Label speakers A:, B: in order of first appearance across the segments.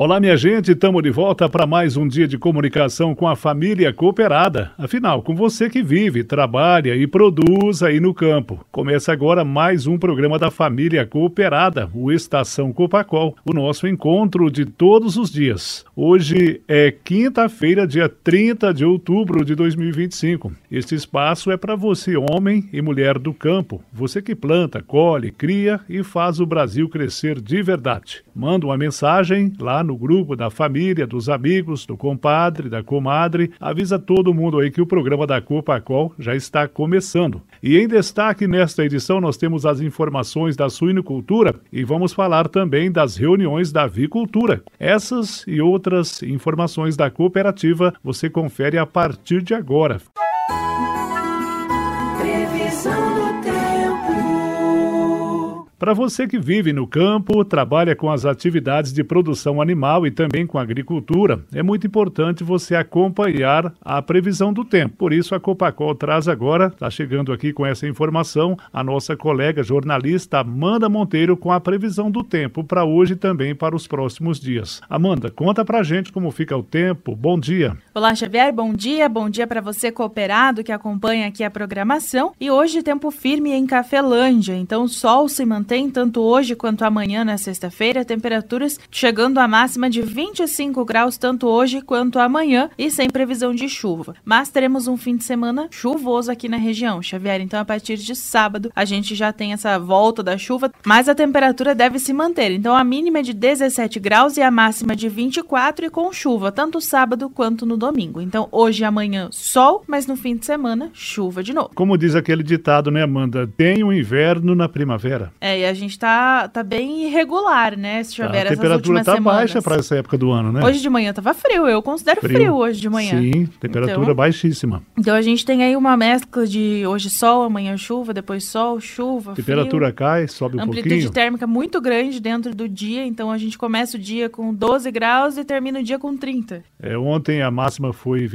A: Olá, minha gente, estamos de volta para mais um dia de comunicação com a família cooperada. Afinal, com você que vive, trabalha e produz aí no campo. Começa agora mais um programa da família cooperada, o Estação Copacol, o nosso encontro de todos os dias. Hoje é quinta-feira, dia 30 de outubro de 2025. Este espaço é para você, homem e mulher do campo. Você que planta, colhe, cria e faz o Brasil crescer de verdade. Manda uma mensagem lá no grupo da família, dos amigos, do compadre, da comadre. Avisa todo mundo aí que o programa da Copacol já está começando. E em destaque nesta edição nós temos as informações da suinocultura e vamos falar também das reuniões da avicultura. Essas e outras informações da cooperativa você confere a partir de agora. Previsão do tempo. Para você que vive no campo, trabalha com as atividades de produção animal e também com agricultura, é muito importante você acompanhar a previsão do tempo. Por isso a Copacol traz agora, está chegando aqui com essa informação, a nossa colega jornalista Amanda Monteiro com a previsão do tempo para hoje e também para os próximos dias. Amanda, conta pra gente como fica o tempo. Bom dia.
B: Olá, Xavier, bom dia para você cooperado que acompanha aqui a programação. E hoje tempo firme em Cafelândia, então o sol se mantém tanto hoje quanto amanhã na sexta-feira, temperaturas chegando à máxima de 25 graus tanto hoje quanto amanhã e sem previsão de chuva. Mas teremos um fim de semana chuvoso aqui na região, Xavier, então a partir de sábado a gente já tem essa volta da chuva, mas a temperatura deve se manter, então a mínima é de 17 graus e a máxima de 24 e com chuva, tanto sábado quanto no domingo. Então hoje e amanhã sol, mas no fim de semana chuva de novo.
A: Como diz aquele ditado, né, Amanda? Tem o inverno na primavera.
B: E a gente tá bem irregular, né, se chover essas últimas semanas.
A: A temperatura tá baixa para essa época do ano, né?
B: Hoje de manhã tava frio, eu considero frio hoje de manhã.
A: Sim, temperatura baixíssima.
B: Então a gente tem aí uma mescla de hoje sol, amanhã chuva, depois sol, chuva,
A: temperatura
B: frio.
A: Cai, sobe um pouquinho.
B: Amplitude térmica muito grande dentro do dia, então a gente começa o dia com 12 graus e termina o dia com 30.
A: Ontem a máxima foi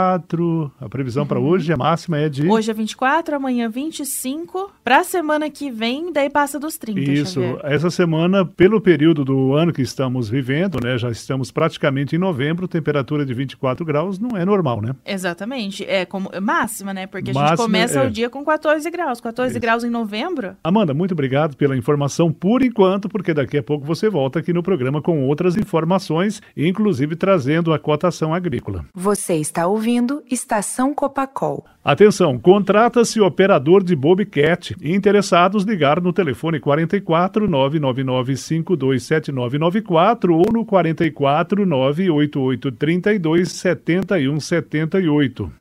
A: 24, a previsão para hoje, a máxima é de...
B: Hoje é 24, amanhã 25, para a semana que vem, daí passa dos 30,
A: Isso,
B: Xavier.
A: Essa semana, pelo período do ano que estamos vivendo, né, já estamos praticamente em novembro, temperatura de 24 graus não é normal, né?
B: Exatamente, é como máxima, né, porque a
A: máxima,
B: gente começa o dia com 14 graus, 14 graus em novembro.
A: Amanda, muito obrigado pela informação por enquanto, porque daqui a pouco você volta aqui no programa com outras informações, inclusive trazendo a cotação agrícola.
C: Você está ouvindo Estação Copacol.
A: Atenção, contrata-se operador de Bobcat. Interessados, ligar no telefone 44 999 527994 ou no 44 988 32 71 78.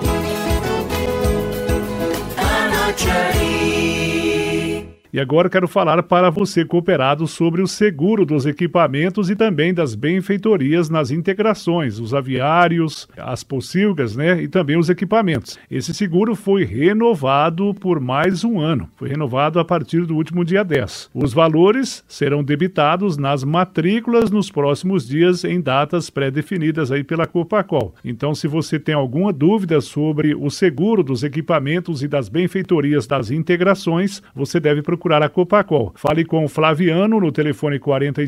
A: Anote aí. E agora quero falar para você cooperado sobre o seguro dos equipamentos e também das benfeitorias nas integrações, os aviários, as pocilgas, né, e também os equipamentos. Esse seguro foi renovado por mais um ano. Foi renovado a partir do último dia 10. Os valores serão debitados nas matrículas nos próximos dias em datas pré-definidas aí pela Copacol. Então, se você tem alguma dúvida sobre o seguro dos equipamentos e das benfeitorias das integrações, você deve procurar a Copacol. Fale com o Flaviano no telefone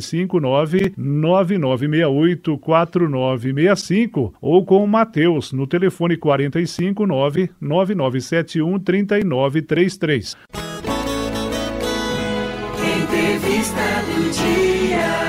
A: 459-9968-4965 ou com o Matheus no telefone 459-9971-3933. Entrevista do dia.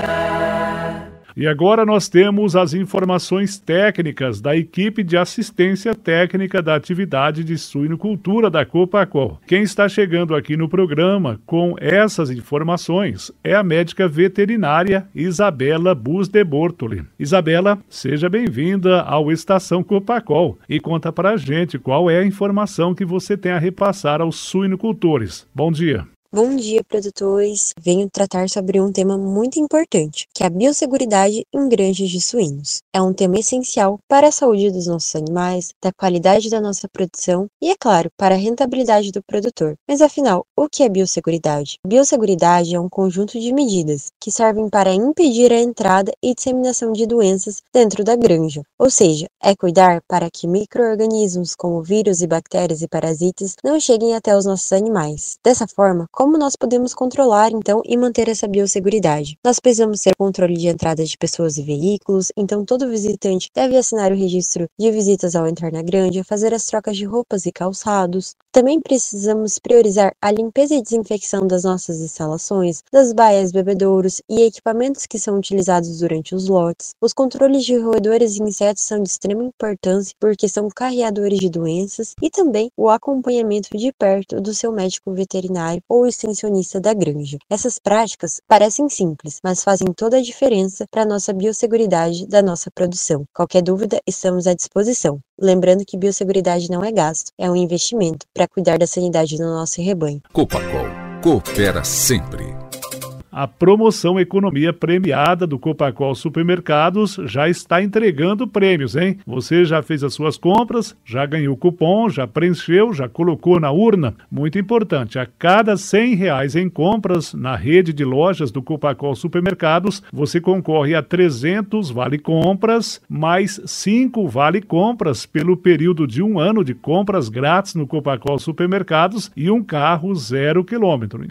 A: E agora nós temos as informações técnicas da equipe de assistência técnica da atividade de suinocultura da Copacol. Quem está chegando aqui no programa com essas informações é a médica veterinária Isabela Bus de Bortoli. Isabela, seja bem-vinda ao Estação Copacol e conta pra gente qual é a informação que você tem a repassar aos suinocultores. Bom dia.
D: Bom dia, produtores! Venho tratar sobre um tema muito importante, que é a biosseguridade em granjas de suínos. É um tema essencial para a saúde dos nossos animais, da qualidade da nossa produção e, é claro, para a rentabilidade do produtor. Mas afinal, o que é biosseguridade? Biosseguridade é um conjunto de medidas que servem para impedir a entrada e disseminação de doenças dentro da granja, ou seja, é cuidar para que micro-organismos como vírus e bactérias e parasitas não cheguem até os nossos animais. Dessa forma, como nós podemos controlar, então, e manter essa biosseguridade. Nós precisamos ter controle de entrada de pessoas e veículos, então todo visitante deve assinar o registro de visitas ao entrar na granja, fazer as trocas de roupas e calçados. Também precisamos priorizar a limpeza e desinfecção das nossas instalações, das baias, bebedouros e equipamentos que são utilizados durante os lotes. Os controles de roedores e insetos são de extrema importância porque são carreadores de doenças e também o acompanhamento de perto do seu médico veterinário ou extensionista da granja. Essas práticas parecem simples, mas fazem toda a diferença para a nossa biosseguridade da nossa produção. Qualquer dúvida, estamos à disposição. Lembrando que biosseguridade não é gasto, é um investimento para cuidar da sanidade do nosso rebanho.
E: Copacol, coopera sempre.
A: A promoção Economia Premiada do Copacol Supermercados já está entregando prêmios, hein? Você já fez as suas compras, já ganhou o cupom, já preencheu, já colocou na urna? Muito importante, a cada R$100 em compras na rede de lojas do Copacol Supermercados, você concorre a 300 vale-compras, mais 5 vale-compras pelo período de 1 ano de compras grátis no Copacol Supermercados e um carro 0 km.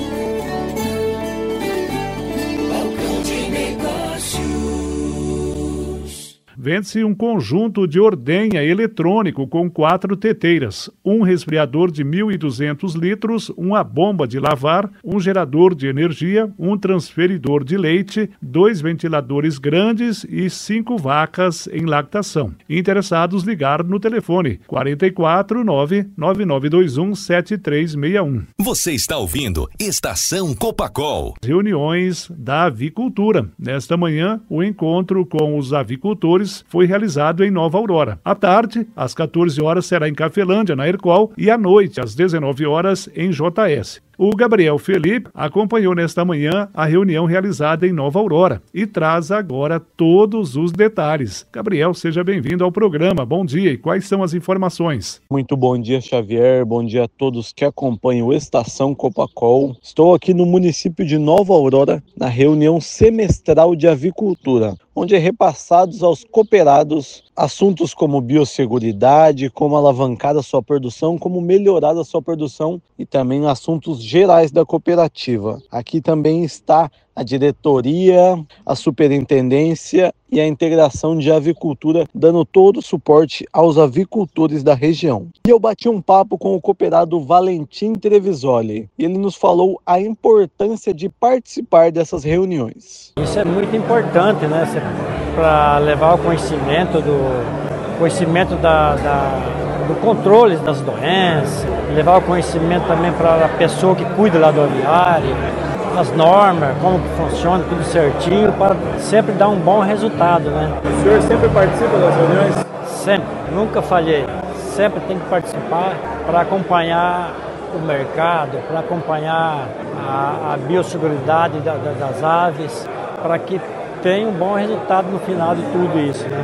A: Vende-se um conjunto de ordenha eletrônico com 4 teteiras, um resfriador de 1.200 litros, uma bomba de lavar, um gerador de energia, um transferidor de leite, 2 ventiladores grandes e 5 vacas em lactação. Interessados, ligar no telefone 44 99921 7361.
E: Você está ouvindo Estação Copacol.
A: Reuniões da avicultura. Nesta manhã, o encontro com os avicultores foi realizado em Nova Aurora. À tarde, às 14 horas, será em Cafelândia, na Hercol, e à noite, às 19 horas, em JS. O Gabriel Felipe acompanhou nesta manhã a reunião realizada em Nova Aurora e traz agora todos os detalhes. Gabriel, seja bem-vindo ao programa. Bom dia, e quais são as informações?
F: Muito bom dia, Xavier. Bom dia a todos que acompanham o Estação Copacol. Estou aqui no município de Nova Aurora, na reunião semestral de avicultura, onde é repassados aos cooperados assuntos como biosseguridade, como alavancar a sua produção, como melhorar a sua produção e também assuntos gerais da cooperativa. Aqui também está a diretoria, a superintendência e a integração de avicultura, dando todo o suporte aos avicultores da região. E eu bati um papo com o cooperado Valentim Trevisoli. E ele nos falou a importância de participar dessas reuniões.
G: Isso é muito importante, né? Para levar o conhecimento do controle das doenças, levar o conhecimento também para a pessoa que cuida lá do aviário, as normas, como que funciona, tudo certinho, para sempre dar um bom resultado, né?
F: O senhor sempre participa das reuniões?
G: Sempre, nunca falhei. Sempre tem que participar para acompanhar o mercado, para acompanhar a biosseguridade das aves, para que tenha um bom resultado no final de tudo isso, né?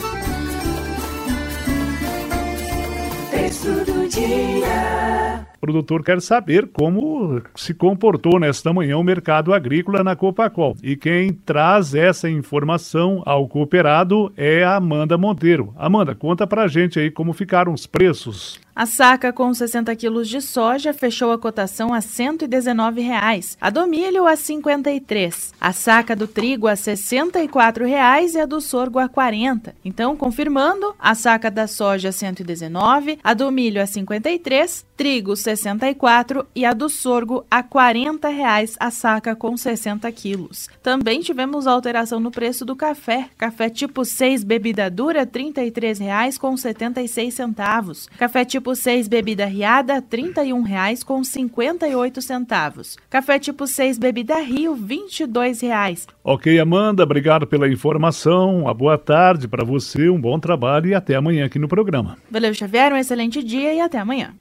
A: O produtor quer saber como se comportou nesta manhã o mercado agrícola na Copacol. E quem traz essa informação ao cooperado é a Amanda Monteiro. Amanda, conta pra gente aí como ficaram os preços.
B: A saca com 60 quilos de soja fechou a cotação a R$ 119,00, a do milho a R$ 53,00, a saca do trigo a R$ 64,00 e a do sorgo a R$ 40,00. Então, confirmando, a saca da soja a R$ 119,00, a do milho a R$ 53,00, trigo R$ 64,00 e a do sorgo a R$ 40,00 a saca com 60 quilos. Também tivemos alteração no preço do café. Café tipo 6 bebida dura R$ 33,00 com 76 centavos. Café tipo 6 bebida riada R$ 31,00 com 58 centavos. Café tipo 6 bebida Rio R$ 22,00.
A: Ok, Amanda, obrigado pela informação. Uma boa tarde para você, um bom trabalho e até amanhã aqui no programa.
B: Valeu, Xavier, um excelente dia e até amanhã.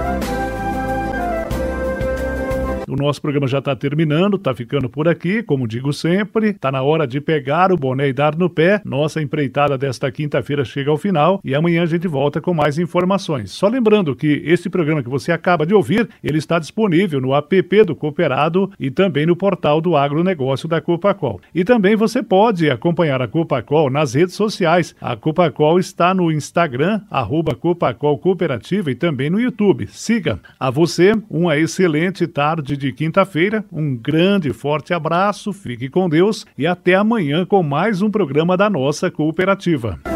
A: O nosso programa já está terminando, está ficando por aqui, como digo sempre, está na hora de pegar o boné e dar no pé. Nossa empreitada desta quinta-feira chega ao final e amanhã a gente volta com mais informações. Só lembrando que esse programa que você acaba de ouvir, ele está disponível no app do Cooperado e também no portal do agronegócio da Copacol. E também você pode acompanhar a Copacol nas redes sociais. A Copacol está no Instagram, @Copacol Cooperativa e também no YouTube. Siga. A você, uma excelente tarde de quinta-feira. Um grande e forte abraço, fique com Deus e até amanhã com mais um programa da nossa cooperativa.